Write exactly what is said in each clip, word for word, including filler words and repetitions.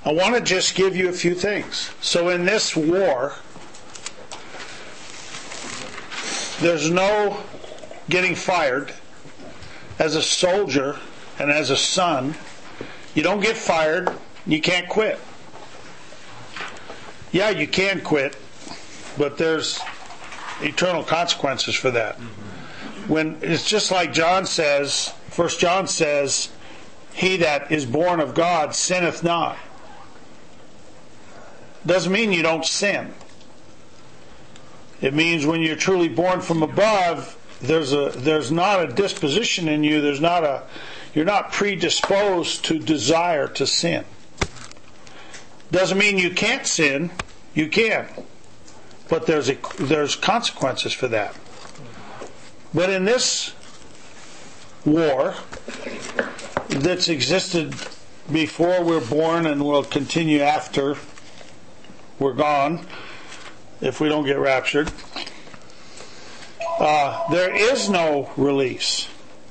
I want to just give you a few things. So in this war, there's no getting fired. As a soldier and as a son, you don't get fired, you can't quit. Yeah, you can quit, but there's eternal consequences for that. When it's just like John says, First John says, he that is born of God sinneth not. Doesn't mean you don't sin. It means when you're truly born from above, there's a there's not a disposition in you, there's not a you're not predisposed to desire to sin. Doesn't mean you can't sin, you can. But there's a, there's consequences for that. But in this war that's existed before we're born and will continue after we're gone, if we don't get raptured, uh, there is no release.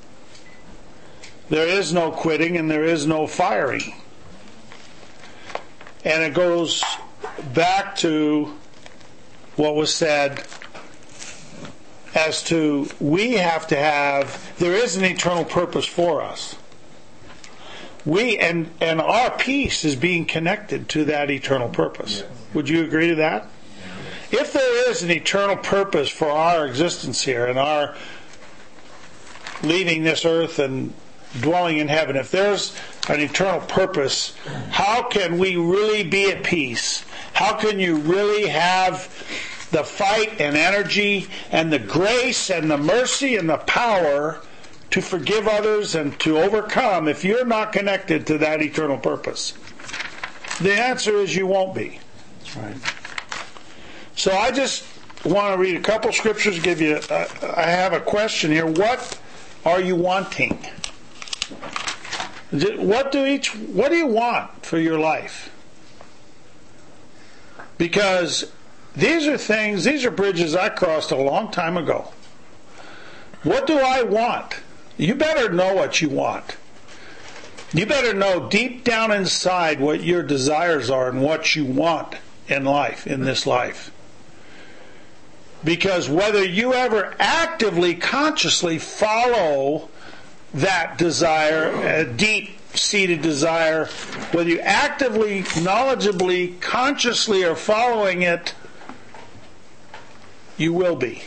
There is no quitting and there is no firing. And it goes back to what was said as to we have to have, there is an eternal purpose for us. We and and our peace is being connected to that eternal purpose. Yes. Would you agree to that? If there is an eternal purpose for our existence here and our leaving this earth and dwelling in heaven, if there's an eternal purpose, how can we really be at peace? How can you really have the fight and energy and the grace and the mercy and the power to forgive others and to overcome if you're not connected to that eternal purpose? The answer is you won't be. That's right. So I just want to read a couple scriptures, give you, uh, I have a question here. What are you wanting? What do each, what do you want for your life? Because these are things, these are bridges I crossed a long time ago. What do I want? You better know what you want. You better know deep down inside what your desires are and what you want in life, in this life. Because whether you ever actively, consciously follow that desire, a deep-seated desire, whether you actively, knowledgeably, consciously are following it, you will be.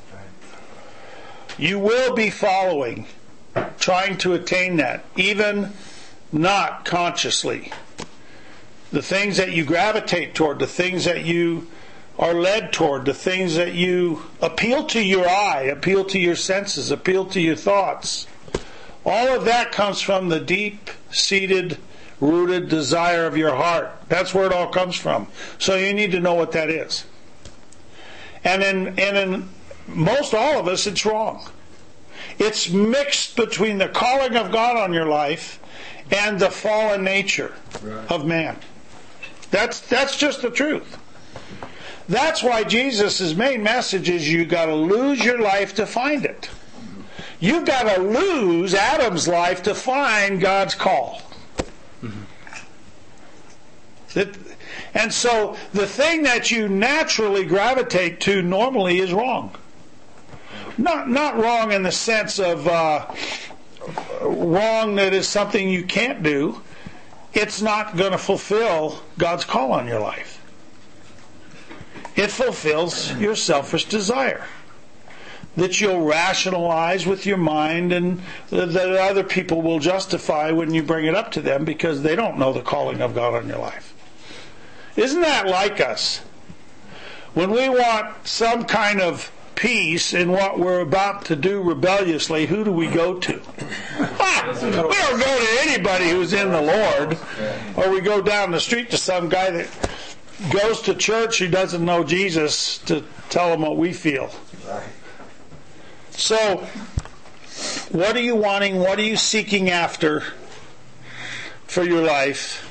You will be following, trying to attain that, even not consciously. The things that you gravitate toward, the things that you are led toward, the things that you appeal to your eye, appeal to your senses, appeal to your thoughts. All of that comes from the deep-seated, rooted desire of your heart. That's where it all comes from. So you need to know what that is. And in, and in most all of us, it's wrong. It's mixed between the calling of God on your life and the fallen nature right. of man. That's that's just the truth. That's why Jesus' main message is you got to lose your life to find it. You've got to lose Adam's life to find God's call. Mm-hmm. It, and so the thing that you naturally gravitate to normally is wrong. Not not wrong in the sense of uh, wrong that is something you can't do. It's not going to fulfill God's call on your life. It fulfills your selfish desire that you'll rationalize with your mind and that other people will justify when you bring it up to them because they don't know the calling of God on your life. Isn't that like us? When we want some kind of peace in what we're about to do rebelliously, who do we go to? Ah, we don't go to anybody who's in the Lord. Or we go down the street to some guy that goes to church who doesn't know Jesus to tell him what we feel. So, what are you wanting? What are you seeking after for your life?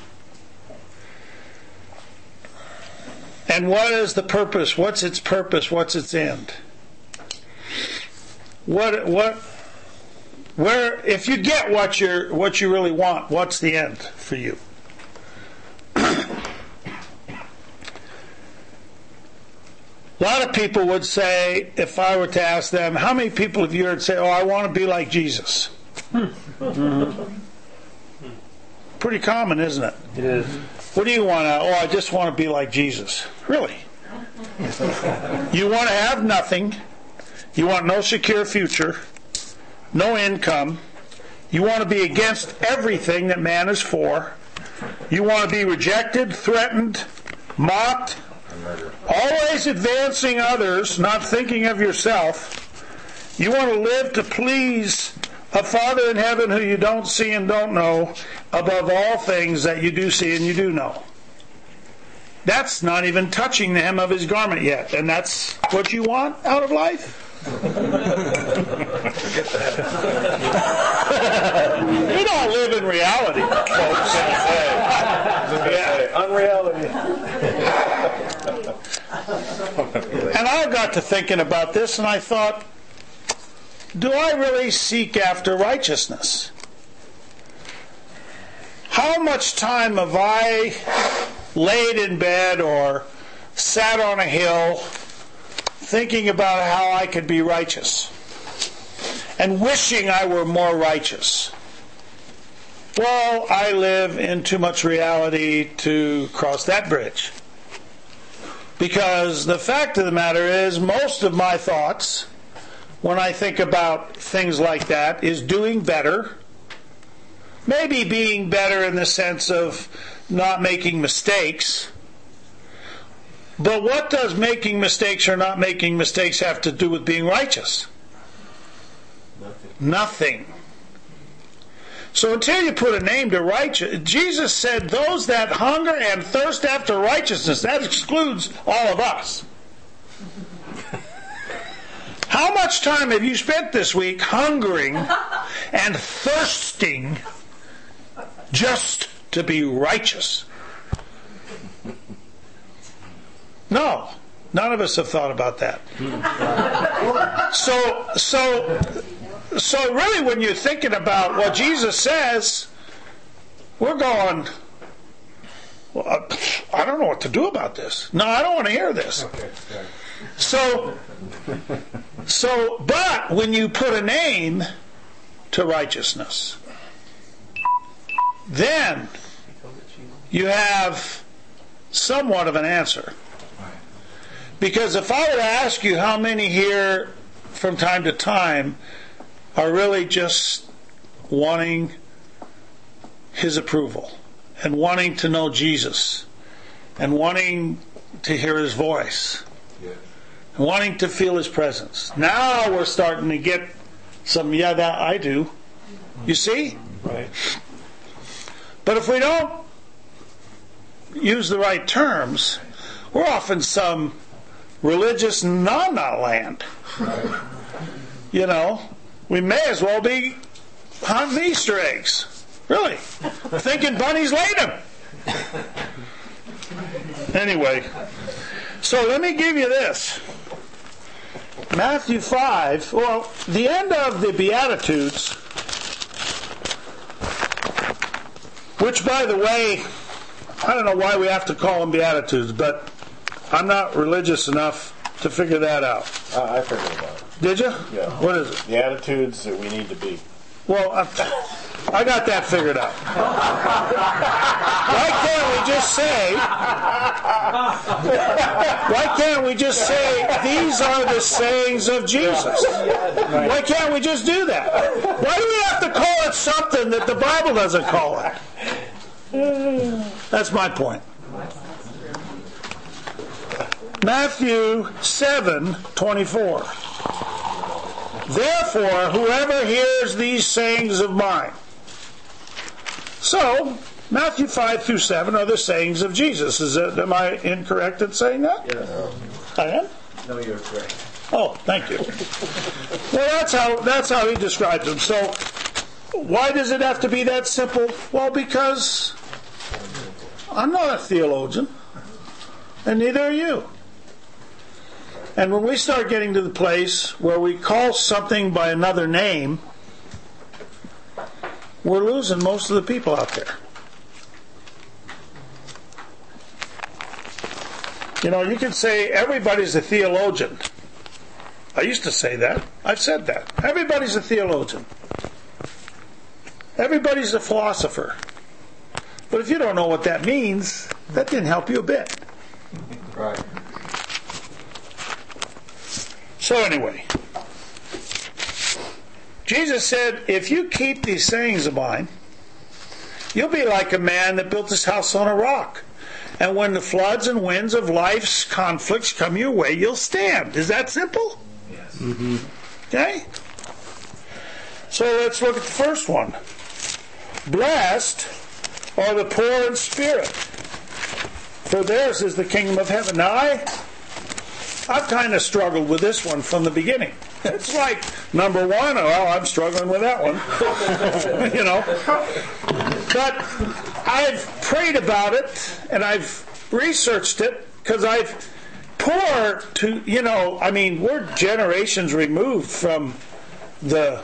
And what is the purpose? What's its purpose? What's its end? What what where if you get what you what you really want, what's the end for you? A lot of people would say, if I were to ask them, how many people have you heard say, oh, I want to be like Jesus? Mm-hmm. Pretty common, isn't it? It is. What do you want to, oh, I just want to be like Jesus. Really? You want to have nothing. You want no secure future, no income. You want to be against everything that man is for. You want to be rejected, threatened, mocked, always advancing others, not thinking of yourself. You want to live to please a Father in heaven who you don't see and don't know, above all things that you do see and you do know. That's not even touching the hem of his garment yet. And that's what you want out of life? You don't live in reality, folks. Yeah. Unreality. And I got to thinking about this, and I thought, do I really seek after righteousness? How much time have I laid in bed or sat on a hill thinking about how I could be righteous and wishing I were more righteous? Well, I live in too much reality to cross that bridge. Because the fact of the matter is, most of my thoughts, when I think about things like that, is doing better. Maybe being better in the sense of not making mistakes. But what does making mistakes or not making mistakes have to do with being righteous? Nothing. Nothing. So until you put a name to righteous, Jesus said, those that hunger and thirst after righteousness, that excludes all of us. How much time have you spent this week hungering and thirsting just to be righteous? No, none of us have thought about that. So, so, so really, when you're thinking about what Jesus says, we're going, well, I don't know what to do about this. No, I don't want to hear this. So, so, but when you put a name to righteousness, then you have somewhat of an answer. Because if I were to ask you how many here from time to time are really just wanting his approval and wanting to know Jesus and wanting to hear his voice, yeah, and wanting to feel his presence, now we're starting to get some, yeah, that I do. You see? Right. But if we don't use the right terms, we're off in some religious na-na land. Right. You know, we may as well be hunting Easter eggs. Really. Thinking bunnies laid them. Anyway, so let me give you this. Matthew five, well, the end of the Beatitudes, which, by the way, I don't know why we have to call them Beatitudes, but I'm not religious enough to figure that out. Uh, I figured it out. Did you? Yeah. What is it? The attitudes that we need to be. Well, I, I got that figured out. Why can't we just say, why can't we just say, these are the sayings of Jesus? Why can't we just do that? Why do we have to call it something that the Bible doesn't call it? That's my point. Matthew seven twenty-four. Therefore, whoever hears these sayings of mine. So, Matthew five through seven are the sayings of Jesus. Is it, am I incorrect in saying that? Yes. I am? No, you're correct. Oh, thank you. Well, that's how that's how he describes them. So, why does it have to be that simple? Well, because I'm not a theologian, and neither are you. And when we start getting to the place where we call something by another name, we're losing most of the people out there. You know, you can say everybody's a theologian. I used to say that. I've said that. Everybody's a theologian. Everybody's a philosopher. But if you don't know what that means, that didn't help you a bit. Right. So anyway, Jesus said, if you keep these sayings of mine, you'll be like a man that built his house on a rock. And when the floods and winds of life's conflicts come your way, you'll stand. Is that simple? Yes. Mm-hmm. Okay? So let's look at the first one. Blessed are the poor in spirit, for theirs is the kingdom of heaven. Now, I, I've kind of struggled with this one from the beginning. It's like, number one, oh, I'm struggling with that one. You know. But I've prayed about it, and I've researched it, because I've poor to, you know, I mean, we're generations removed from the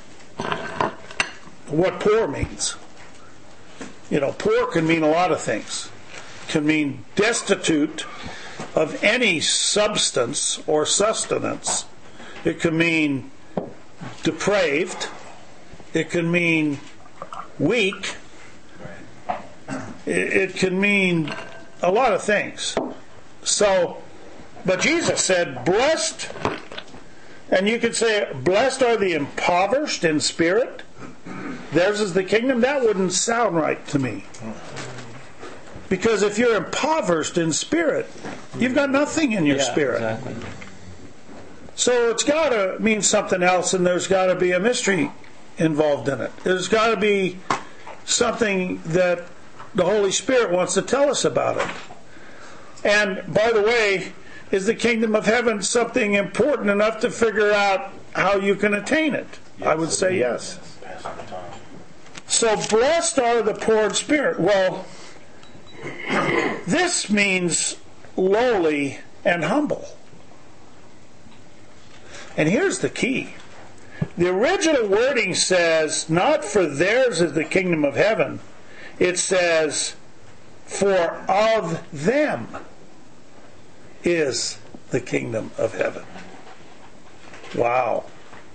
what poor means. You know, poor can mean a lot of things. It can mean destitute of any substance or sustenance. It can mean depraved. It can mean weak. It can mean a lot of things. So, but Jesus said, blessed, and you could say, blessed are the impoverished in spirit. Theirs is the kingdom. That wouldn't sound right to me. Because if you're impoverished in spirit, you've got nothing in your yeah, spirit. Exactly. So it's got to mean something else, and there's got to be a mystery involved in it. There's got to be something that the Holy Spirit wants to tell us about it. And, by the way, is the kingdom of heaven something important enough to figure out how you can attain it? Yes, I would say yes. So, blessed are the poor in spirit. Well, this means lowly and humble. And here's the key. The original wording says, not for theirs is the kingdom of heaven. It says, for of them is the kingdom of heaven. Wow.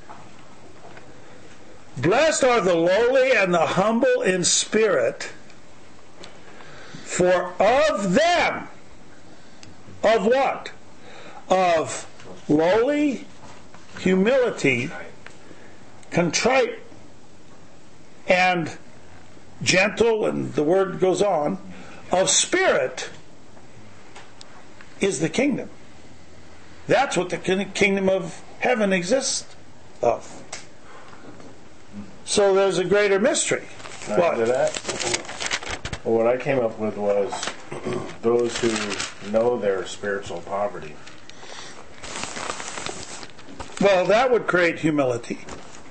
Blessed are the lowly and the humble in spirit, for of them, of what? Of lowly, humility, contrite, and gentle, and the word goes on, of spirit is the kingdom. That's what the kingdom of heaven exists of. So there's a greater mystery. What? That? Well, what I came up with was those who know their spiritual poverty. Well, that would create humility.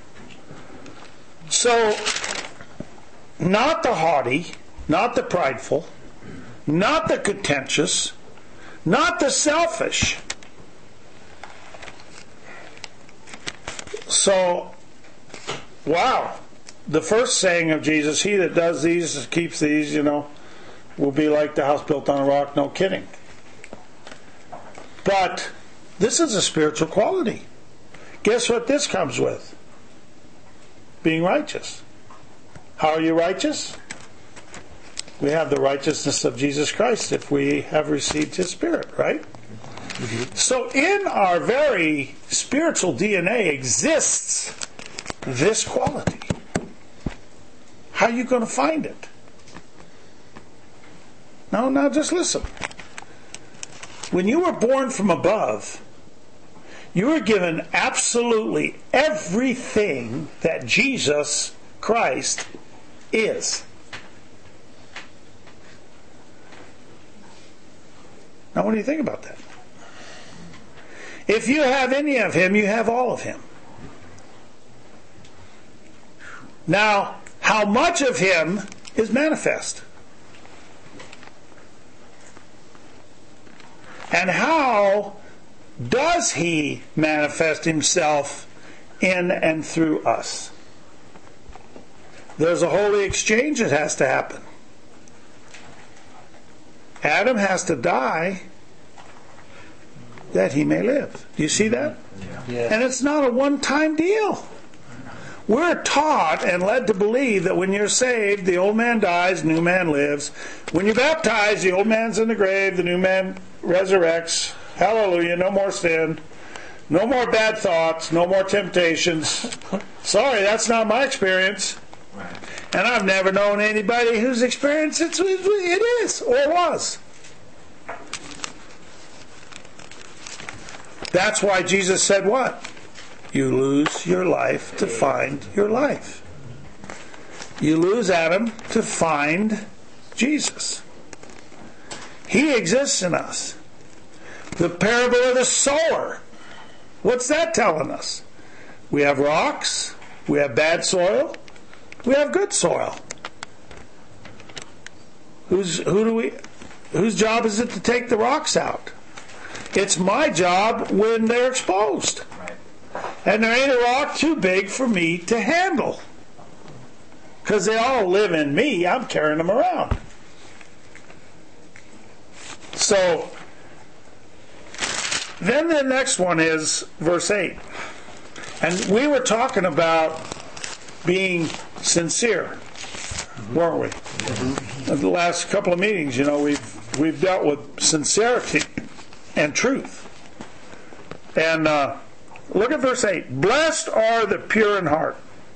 So, not the haughty, not the prideful, not the contentious, not the selfish. So, wow. The first saying of Jesus, he that does these, keeps these, you know, will be like the house built on a rock. No kidding. But this is a spiritual quality. Guess what this comes with? Being righteous. How are you righteous? We have the righteousness of Jesus Christ if we have received His Spirit, right? Mm-hmm. So in our very spiritual D N A exists this quality. How are you going to find it? No, now just listen. When you were born from above, you were given absolutely everything that Jesus Christ is. Now, what do you think about that? If you have any of Him, you have all of Him. Now, how much of Him is manifest? And how does He manifest Himself in and through us? There's a holy exchange that has to happen. Adam has to die that he may live. Do you see that? Yeah. And it's not a one-time deal. We're taught and led to believe that when you're saved, the old man dies, the new man lives. When you're baptized, the old man's in the grave, the new man resurrects. Hallelujah, no more sin. No more bad thoughts, no more temptations. Sorry, that's not my experience. And I've never known anybody whose experience it's, it is or was. That's why Jesus said what? You lose your life to find your life. You lose Adam to find Jesus. He exists in us. The parable of the sower. What's that telling us? We have rocks. We have bad soil. We have good soil. Who's, who do we, whose job is it to take the rocks out? It's my job when they're exposed. And there ain't a rock too big for me to handle. Because they all live in me. I'm carrying them around. So, then the next one is verse eight. And we were talking about being sincere, weren't we? Mm-hmm. In the last couple of meetings, you know, we've, we've dealt with sincerity and truth. And uh, look at verse eight. Blessed are the pure in heart.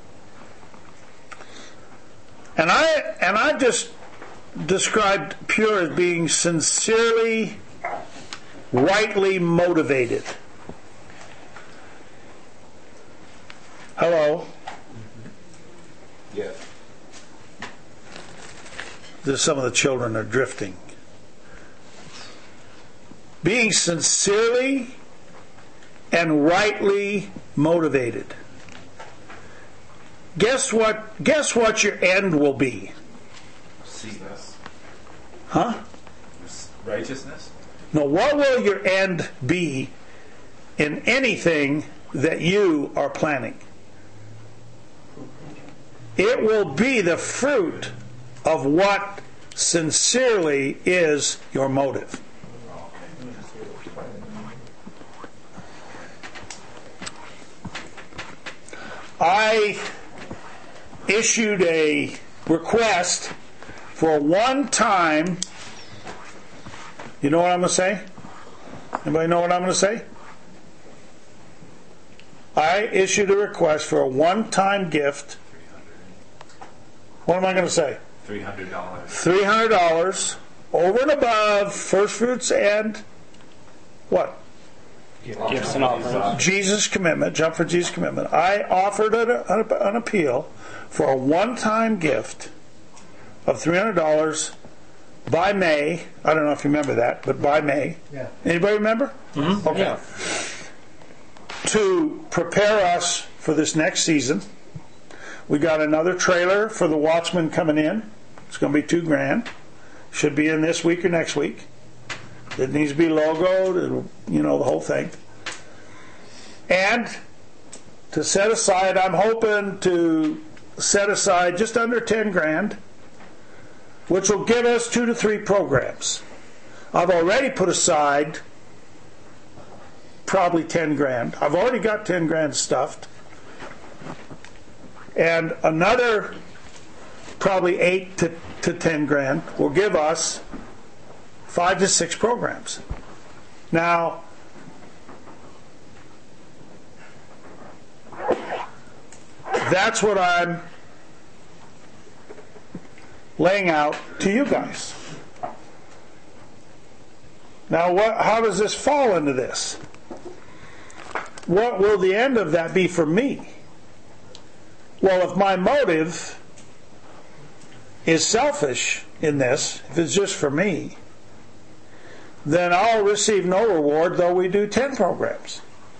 And I and I just described pure as being sincerely, rightly motivated. Hello? Yes. There's some of the children are drifting. Being sincerely and rightly motivated. Guess what? Guess what your end will be? Righteousness. Huh? Righteousness. No. What will your end be in anything that you are planning? It will be the fruit of what sincerely is your motive. I issued a request for a one-time, you know what I'm going to say? Anybody know what I'm going to say? I issued a request for a one-time gift. What am I going to say? three hundred dollars. three hundred dollars over and above first fruits and what? Gifts and offerings. Jesus commitment, jump for Jesus commitment. I offered an, an appeal for a one-time gift of three hundred dollars by May. I don't know if you remember that, but by May. Yeah. Anybody remember? Mm-hmm. Okay. Yeah. To prepare us for this next season. We got another trailer for the Watchman coming in. It's going to be two grand. Should be in this week or next week. It needs to be logoed, you know, the whole thing. And to set aside, I'm hoping to set aside just under ten grand, which will give us two to three programs. I've already put aside probably ten grand. I've already got ten grand stuffed. And another probably eight to, to ten grand will give us five to six programs. Now, that's what I'm laying out to you guys. Now, what, how does this fall into this? What will the end of that be for me? Well, if my motive is selfish in this, if it's just for me, then I'll receive no reward though we do ten programs.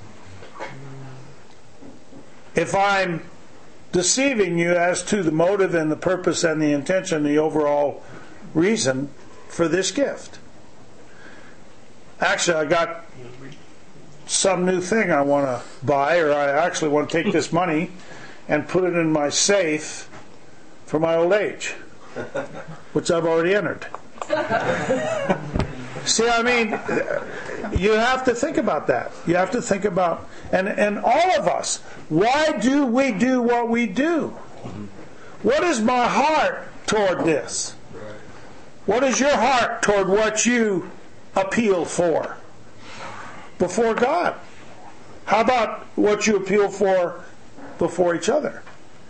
If I'm deceiving you as to the motive and the purpose and the intention, the overall reason for this gift. Actually, I got some new thing I want to buy, or I actually want to take this money and put it in my safe for my old age, which I've already entered. See, I mean, You have to think about that. You have to think about, and, and all of us, why do we do what we do? What is my heart toward this? What is your heart toward what you appeal for before God? How about what you appeal for before each other?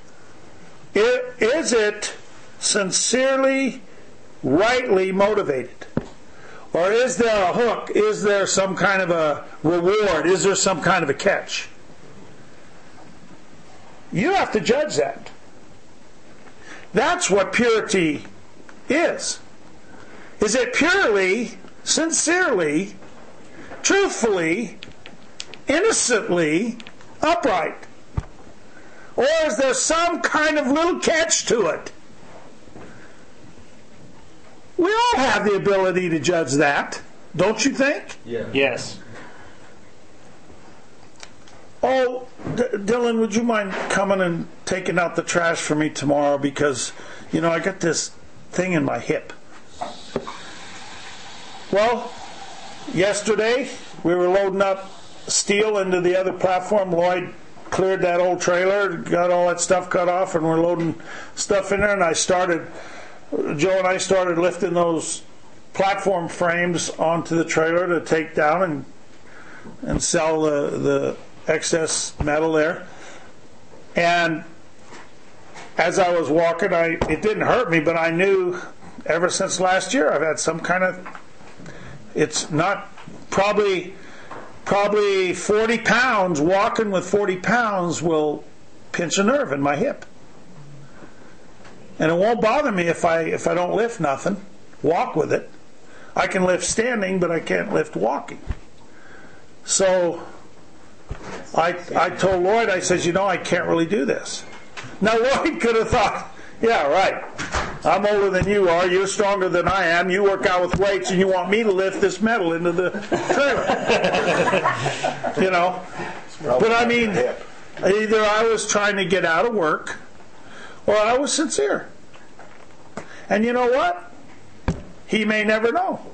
Is it sincerely, rightly motivated? Or is there a hook? Is there some kind of a reward? Is there some kind of a catch? You have to judge that. That's what purity is. Is it purely, sincerely, truthfully, innocently upright? Or is there some kind of little catch to it? We all have the ability to judge that, don't you think? Yeah. Yes. Oh, D- Dylan, would you mind coming and taking out the trash for me tomorrow? Because, you know, I got this thing in my hip. Well, yesterday we were loading up steel into the other platform. Lloyd cleared that old trailer, got all that stuff cut off, and we're loading stuff in there. And I started, Joe and I started lifting those platform frames onto the trailer to take down and and sell the, the excess metal there. And as I was walking, I it didn't hurt me, but I knew ever since last year I've had some kind of, it's not probably probably forty pounds, walking with forty pounds will pinch a nerve in my hip. And it won't bother me if I if I don't lift nothing, walk with it. I can lift standing, but I can't lift walking. So I I told Lloyd, I says, you know, I can't really do this. Now Lloyd could have thought, yeah, right. I'm older than you are. You're stronger than I am. You work out with weights, and you want me to lift this metal into the trailer. You know. But I mean, either I was trying to get out of work, or I was sincere. And you know what? He may never know.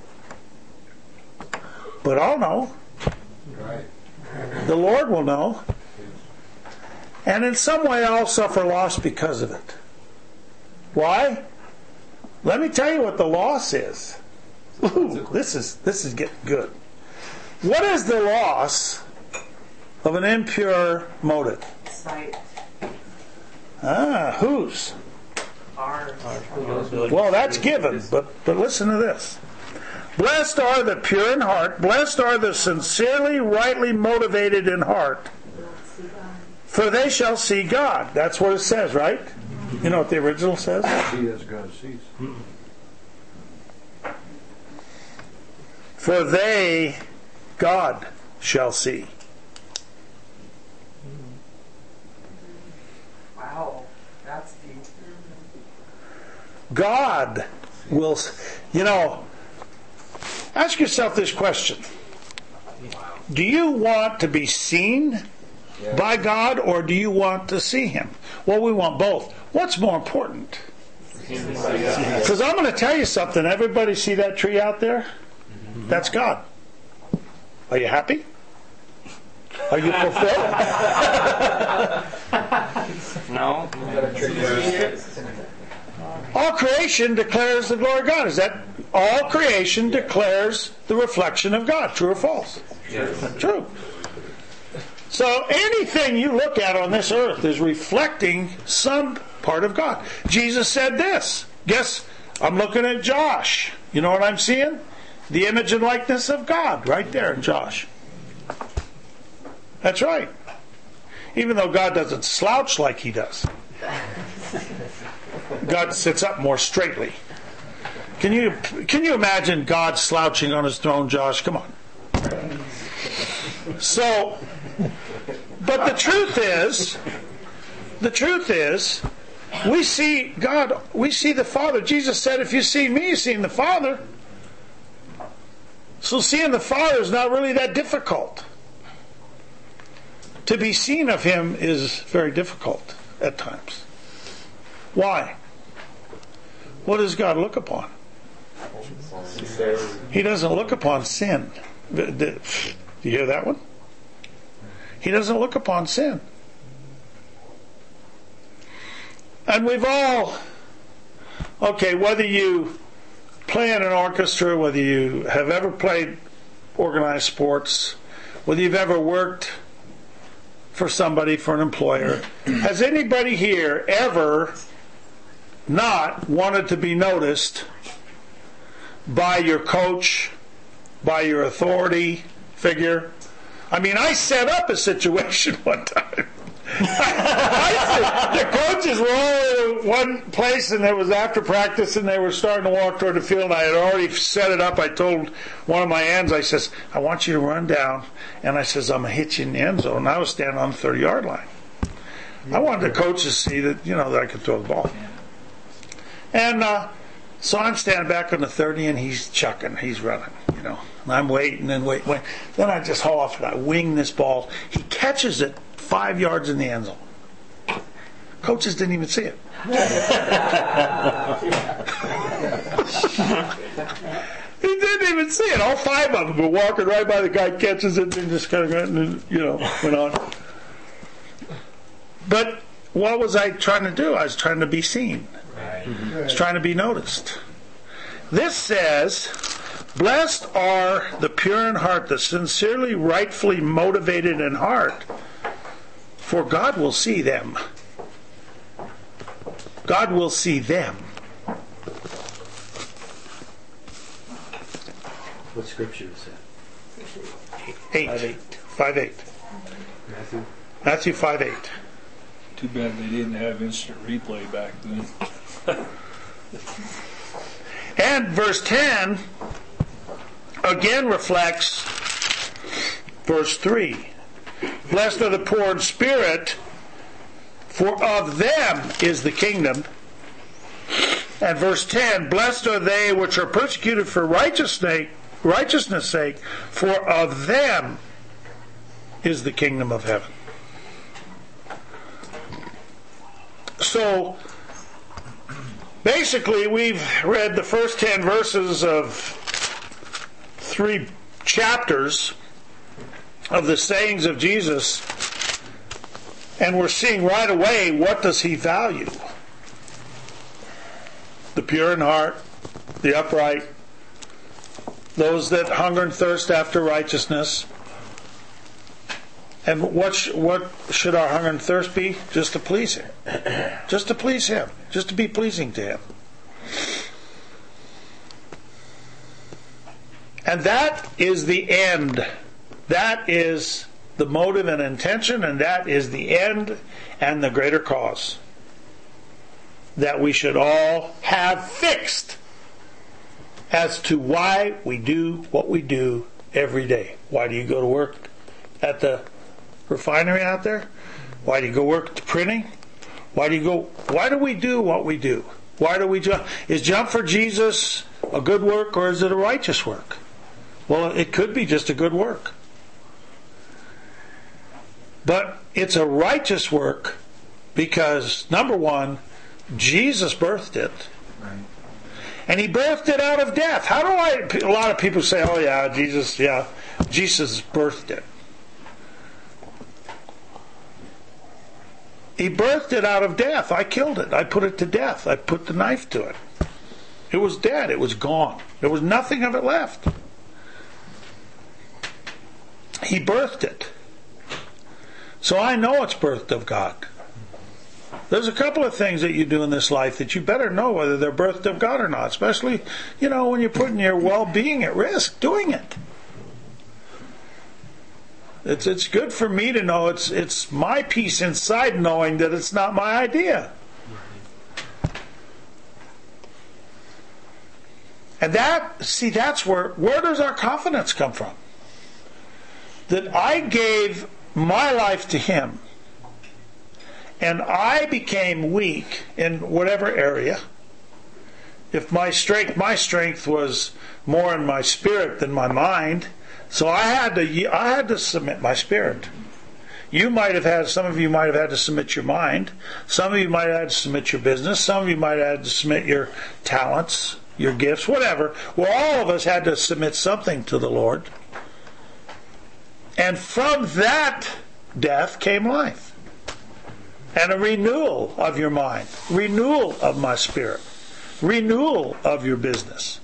But I'll know. The Lord will know. And in some way I'll suffer loss because of it. Why? Let me tell you what the loss is. Ooh, this is this is getting good. What is the loss of an impure motive? Sight. Ah, whose? Ours. Well, that's given, but, but listen to this. Blessed are the pure in heart, blessed are the sincerely, rightly motivated in heart, for they shall see God. That's what it says, right? You know what the original says? See as God sees. For they, God, shall see. Wow, that's deep. God will, you know, ask yourself this question. Do you want to be seen by God, or do you want to see Him? Well, we want both. What's more important? Because I'm going to tell you something. Everybody see that tree out there? That's God. Are you happy? Are you fulfilled? No. All creation declares the glory of God. Is that all creation declares the reflection of God? True or false? Yes. True. So anything you look at on this earth is reflecting some part of God. Jesus said this. Guess I'm looking at Josh. You know what I'm seeing? The image and likeness of God right there in Josh. That's right. Even though God doesn't slouch like he does. God sits up more straightly. Can you can you imagine God slouching on his throne, Josh? Come on. So, but the truth is, the truth is, we see God, we see the Father. Jesus said, if you see me, you've seen the Father. So seeing the Father is not really that difficult. To be seen of Him is very difficult at times. Why? What does God look upon? He doesn't look upon sin. Do you hear that one? He doesn't look upon sin. And we've all, okay, whether you play in an orchestra, whether you have ever played organized sports, whether you've ever worked for somebody, for an employer, has anybody here ever not wanted to be noticed by your coach, by your authority figure? I mean, I set up a situation one time. I, the coaches were all in one place, and it was after practice, and they were starting to walk toward the field, and I had already set it up. I told one of my ends, I says, I want you to run down, and I says, I'm going to hit you in the end zone. And I was standing on the thirty-yard line. I wanted the coaches to see that, you know, that I could throw the ball. And uh, so I'm standing back on the thirty, and he's chucking, he's running, you know. And I'm waiting and waiting, waiting. Then I just haul off and I wing this ball. He catches it five yards in the end zone. Coaches didn't even see it. He didn't even see it. All five of them were walking right by the guy, catches it, and just kind of went, you know, went on. But what was I trying to do? I was trying to be seen. I was trying to be noticed. This says, blessed are the pure in heart, the sincerely, rightfully motivated in heart, for God will see them. God will see them. What scripture is that? Eight. Five, eight. Five eight. Matthew? Matthew five eight. Too bad they didn't have instant replay back then. And verse ten again reflects verse three. Blessed are the poor in spirit, for of them is the kingdom. And verse ten, blessed are they which are persecuted for righteousness' righteousness' sake, for of them is the kingdom of heaven. So, basically, we've read the first ten verses of three chapters of the sayings of Jesus, and we're seeing right away, what does he value? The pure in heart, the upright, those that hunger and thirst after righteousness. And what sh- what should our hunger and thirst be? Just to please him. Just to please him. Just to be pleasing to him. And that is the end. That is the motive and intention, and that is the end and the greater cause that we should all have fixed as to why we do what we do every day. Why do you go to work at the refinery out there? Why do you go work at the printing? Why do you go? Why do we do what we do? Why do we jump? Is jump for Jesus a good work, or is it a righteous work? Well, it could be just a good work. But it's a righteous work because, number one, Jesus birthed it. Right. And he birthed it out of death. How do I... A lot of people say, oh yeah, Jesus, yeah, Jesus birthed it. He birthed it out of death. I killed it. I put it to death. I put the knife to it. It was dead. It was gone. There was nothing of it left. He birthed it. So I know it's birthed of God. There's a couple of things that you do in this life that you better know whether they're birthed of God or not. Especially, you know, when you're putting your well-being at risk doing it. It's it's good for me to know it's it's my peace inside knowing that it's not my idea. And that, see, that's where, where does our confidence come from? That I gave my life to him, and I became weak in whatever area. If my strength, my strength was more in my spirit than my mind, so I had to, I had to submit my spirit. You might have had, some of you might have had to submit your mind. Some of you might have had to submit your business. Some of you might have had to submit your talents, your gifts, whatever. Well, all of us had to submit something to the Lord. And from that death came life. And a renewal of your mind. Renewal of my spirit. Renewal of your business.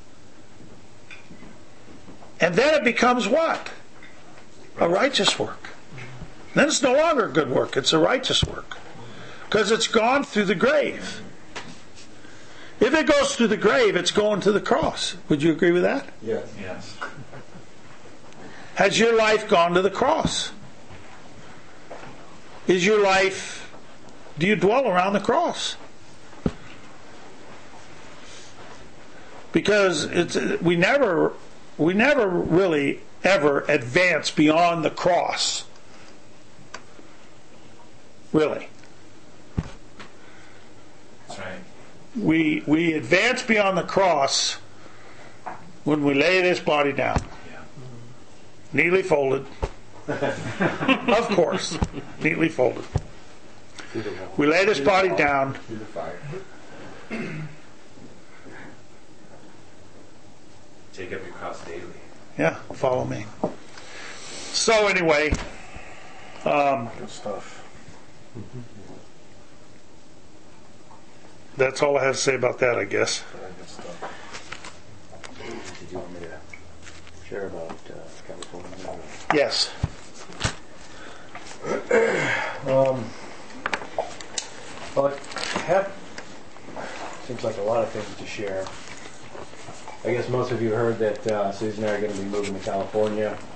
And then it becomes what? A righteous work. Then it's no longer a good work. It's a righteous work. Because it's gone through the grave. If it goes through the grave, it's going to the cross. Would you agree with that? Yes. Yes. Has your life gone to the cross? Is your life, do you dwell around the cross? Because it's we never we never really ever advance beyond the cross. Really. That's right. We we advance beyond the cross when we lay this body down. Yeah. Neatly folded. Of course. Neatly folded. We lay this body down. Through the fire. Take up your cross daily. Yeah, follow me. So anyway, um, Good stuff. that's all I have to say about that, I guess. Very good stuff. Did you want me to share about uh, California? Yes. Um, well, I have, seems like a lot of things to share. I guess most of you heard that uh, Susan and I are going to be moving to California